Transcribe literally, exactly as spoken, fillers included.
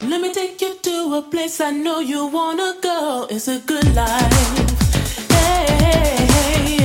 Let me take you to a place I know you wanna go. It's a good life. Hey, hey, hey.